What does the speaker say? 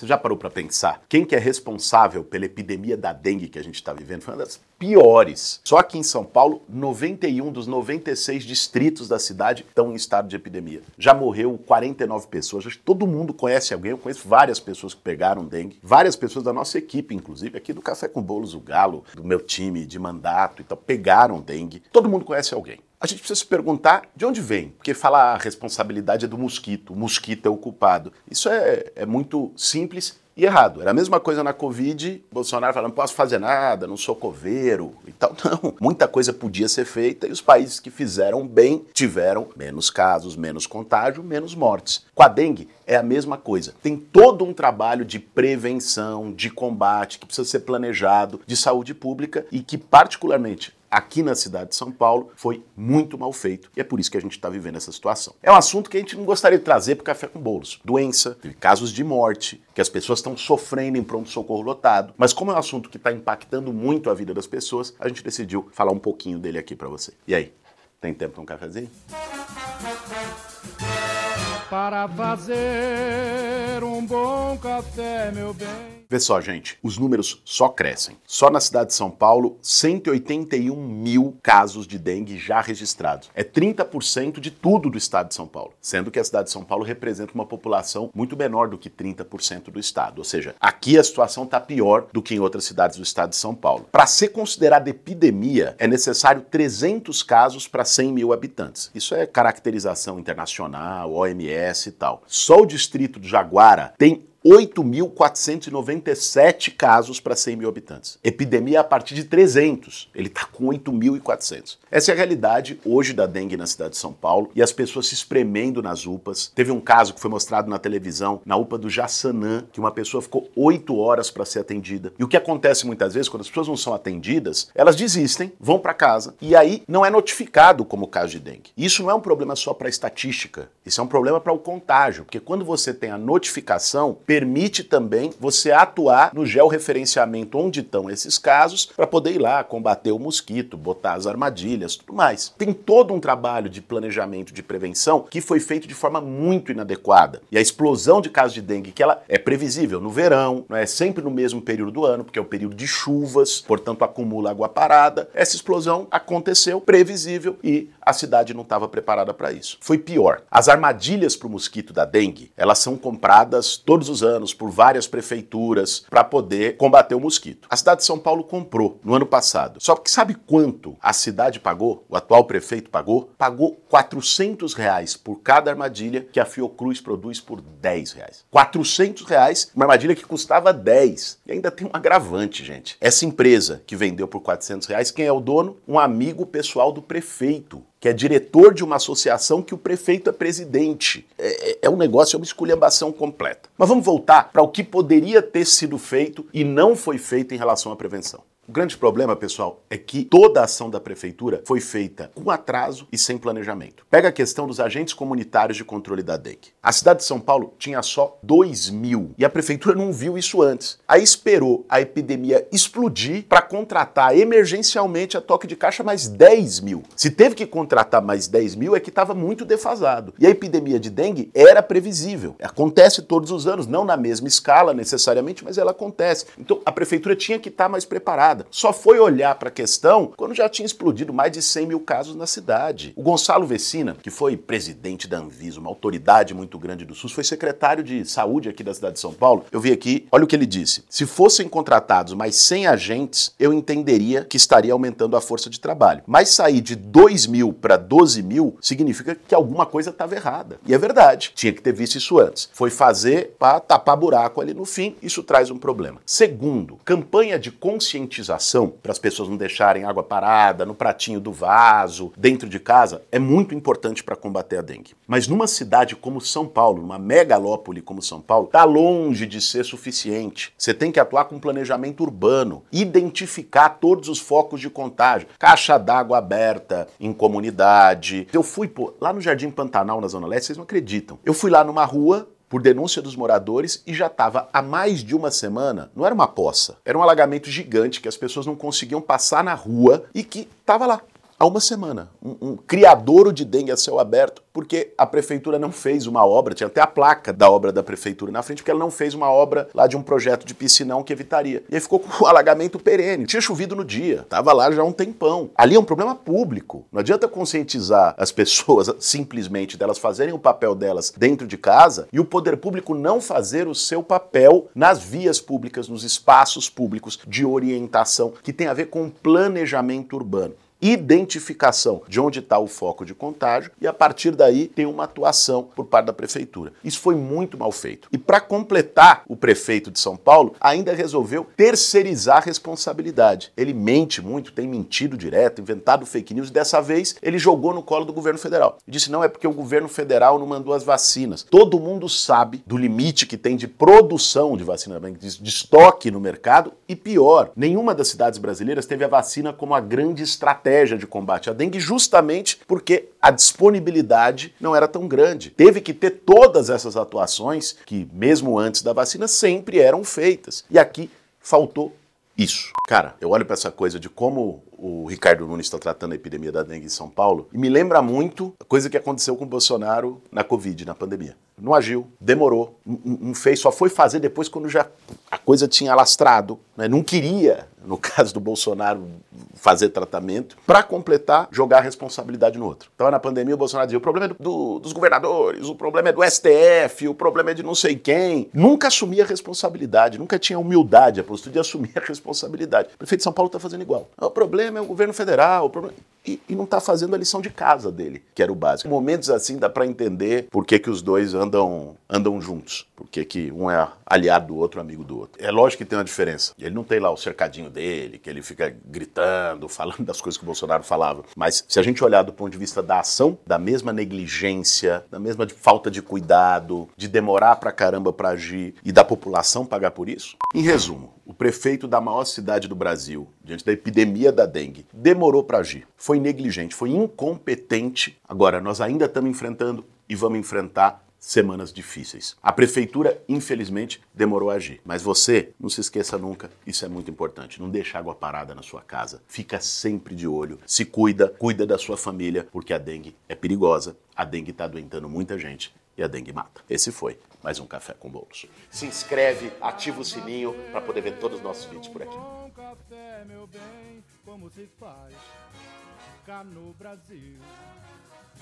Você já parou para pensar? Quem que é responsável pela epidemia da dengue que a gente está vivendo foi uma das piores. Só aqui em São Paulo, 91 dos 96 distritos da cidade estão em estado de epidemia. Já morreu 49 pessoas. Acho que todo mundo conhece alguém. Eu conheço várias pessoas que pegaram dengue. Várias pessoas da nossa equipe, inclusive, aqui do Café com Bolos, o Galo, do meu time de mandato e tal, pegaram dengue. Todo mundo conhece alguém. A gente precisa se perguntar de onde vem, porque falar a responsabilidade é do mosquito, o mosquito é o culpado. Isso é muito simples e errado. Era a mesma coisa na Covid, Bolsonaro falando, não posso fazer nada, não sou coveiro e tal. Não, muita coisa podia ser feita e os países que fizeram bem tiveram menos casos, menos contágio, menos mortes. Com a dengue é a mesma coisa. Tem todo um trabalho de prevenção, de combate, que precisa ser planejado, de saúde pública e que particularmente aqui na cidade de São Paulo foi muito mal feito e é por isso que a gente está vivendo essa situação. É um assunto que a gente não gostaria de trazer para o Café com Bolos. Doença, casos de morte, que as pessoas estão sofrendo em pronto-socorro lotado, mas como é um assunto que está impactando muito a vida das pessoas, a gente decidiu falar um pouquinho dele aqui para você. E aí, tem tempo para um cafezinho? Para fazer um bom café, meu bem. Vê só, gente, os números só crescem. Só na cidade de São Paulo, 181 mil casos de dengue já registrados. É 30% de tudo do estado de São Paulo, sendo que a cidade de São Paulo representa uma população muito menor do que 30% do estado. Ou seja, aqui a situação está pior do que em outras cidades do estado de São Paulo. Para ser considerada epidemia, é necessário 300 casos para 100 mil habitantes. Isso é caracterização internacional, OMS e tal. Só o distrito do Jaguara tem 8.497 casos para 100 mil habitantes. Epidemia a partir de 300. Ele está com 8.400. Essa é a realidade hoje da dengue na cidade de São Paulo e as pessoas se espremendo nas UPAs. Teve um caso que foi mostrado na televisão, na UPA do Jaçanã, que uma pessoa ficou 8 horas para ser atendida. E o que acontece muitas vezes, quando as pessoas não são atendidas, elas desistem, vão para casa e aí não é notificado como caso de dengue. Isso não é um problema só para a estatística, isso é um problema para o contágio, porque quando você tem a notificação, permite também você atuar no georreferenciamento onde estão esses casos para poder ir lá combater o mosquito, botar as armadilhas, tudo mais. Tem todo um trabalho de planejamento de prevenção que foi feito de forma muito inadequada. E a explosão de casos de dengue, que ela é previsível no verão, não é sempre no mesmo período do ano, porque é o período de chuvas, portanto acumula água parada. Essa explosão aconteceu, previsível, e a cidade não estava preparada para isso. Foi pior. As armadilhas para o mosquito da dengue, elas são compradas todos os anos por várias prefeituras para poder combater o mosquito. A cidade de São Paulo comprou no ano passado. Só que sabe quanto a cidade pagou? O atual prefeito pagou? Pagou R$400 por cada armadilha que a Fiocruz produz por R$10. R$400, uma armadilha que custava 10. E ainda tem um agravante, gente. Essa empresa que vendeu por R$400, quem é o dono? Um amigo pessoal do prefeito, que é diretor de uma associação que o prefeito é presidente. É um negócio, é uma esculhambação completa. Mas vamos voltar para o que poderia ter sido feito e não foi feito em relação à prevenção. O grande problema, pessoal, é que toda a ação da prefeitura foi feita com atraso e sem planejamento. Pega a questão dos agentes comunitários de controle da dengue. A cidade de São Paulo tinha só 2.000 e a prefeitura não viu isso antes. Aí esperou a epidemia explodir para contratar emergencialmente a toque de caixa mais 10.000. Se teve que contratar mais 10.000 é que estava muito defasado. E a epidemia de dengue era previsível. Acontece todos os anos, não na mesma escala necessariamente, mas ela acontece. Então a prefeitura tinha que estar mais preparada. Só foi olhar para a questão quando já tinha explodido mais de 100 mil casos na cidade. O Gonçalo Vecina, que foi presidente da Anvisa, uma autoridade muito grande do SUS, foi secretário de saúde aqui da cidade de São Paulo. Eu vi aqui, olha o que ele disse. Se fossem contratados mais 100 agentes, eu entenderia que estaria aumentando a força de trabalho. Mas sair de 2.000 para 12.000 significa que alguma coisa estava errada. E é verdade, tinha que ter visto isso antes. Foi fazer para tapar buraco ali no fim, isso traz um problema. Segundo, campanha de conscientização para as pessoas não deixarem água parada no pratinho do vaso, dentro de casa, é muito importante para combater a dengue. Mas numa cidade como São Paulo, numa megalópole como São Paulo, está longe de ser suficiente. Você tem que atuar com planejamento urbano, identificar todos os focos de contágio, caixa d'água aberta em comunidade. Eu fui, lá no Jardim Pantanal, na Zona Leste, vocês não acreditam. Eu fui lá numa rua por denúncia dos moradores e já estava há mais de uma semana, não era uma poça, era um alagamento gigante que as pessoas não conseguiam passar na rua e que estava lá. há uma semana. Um criadouro de dengue a céu aberto, porque a prefeitura não fez uma obra, tinha até a placa da obra da prefeitura na frente, porque ela não fez uma obra lá de um projeto de piscinão que evitaria. E aí ficou com o alagamento perene. Tinha chovido no dia, tava lá já há um tempão. Ali é um problema público. Não adianta conscientizar as pessoas simplesmente delas fazerem o papel delas dentro de casa e o poder público não fazer o seu papel nas vias públicas, nos espaços públicos de orientação, que tem a ver com planejamento urbano. Identificação de onde está o foco de contágio e, a partir daí, tem uma atuação por parte da prefeitura. Isso foi muito mal feito. E, para completar, o prefeito de São Paulo ainda resolveu terceirizar a responsabilidade. Ele mente muito, tem mentido direto, inventado fake news, e dessa vez ele jogou no colo do governo federal. E disse, não, é porque o governo federal não mandou as vacinas. Todo mundo sabe do limite que tem de produção de vacina, de estoque no mercado, e pior, nenhuma das cidades brasileiras teve a vacina como a grande estratégia de combate à dengue, justamente porque a disponibilidade não era tão grande. Teve que ter todas essas atuações que, mesmo antes da vacina, sempre eram feitas. E aqui faltou isso. Cara, eu olho para essa coisa de como o Ricardo Nunes está tratando a epidemia da dengue em São Paulo e me lembra muito a coisa que aconteceu com o Bolsonaro na Covid, na pandemia. Não agiu, demorou, não fez, só foi fazer depois quando já a coisa tinha alastrado, né? Não queria, no caso do Bolsonaro, fazer tratamento, para completar, jogar a responsabilidade no outro. Então, na pandemia, o Bolsonaro dizia, o problema é dos governadores, o problema é do STF, o problema é de não sei quem. Nunca assumia a responsabilidade, nunca tinha humildade, a postura de assumir a responsabilidade. O prefeito de São Paulo está fazendo igual. O problema é o governo federal, e não está fazendo a lição de casa dele, que era o básico. Em momentos assim dá para entender por que os dois andam juntos, por que um é aliado do outro, amigo do outro. É lógico que tem uma diferença. Ele não tem lá o cercadinho dele, que ele fica gritando, falando das coisas que o Bolsonaro falava. Mas se a gente olhar do ponto de vista da ação, da mesma negligência, da mesma falta de cuidado, de demorar pra caramba pra agir e da população pagar por isso, em resumo, o prefeito da maior cidade do Brasil, diante da epidemia da dengue, demorou para agir. Foi negligente, foi incompetente. Agora, nós ainda estamos enfrentando e vamos enfrentar semanas difíceis. A prefeitura, infelizmente, demorou a agir. Mas você, não se esqueça nunca, isso é muito importante. Não deixa água parada na sua casa. Fica sempre de olho. Se cuida da sua família, porque a dengue é perigosa. A dengue está adoentando muita gente e a dengue mata. Esse foi mais um Café com Bolos. Se inscreve, ativa o sininho para poder ver todos os nossos vídeos por aqui. Café, meu bem, como se faz cá no Brasil.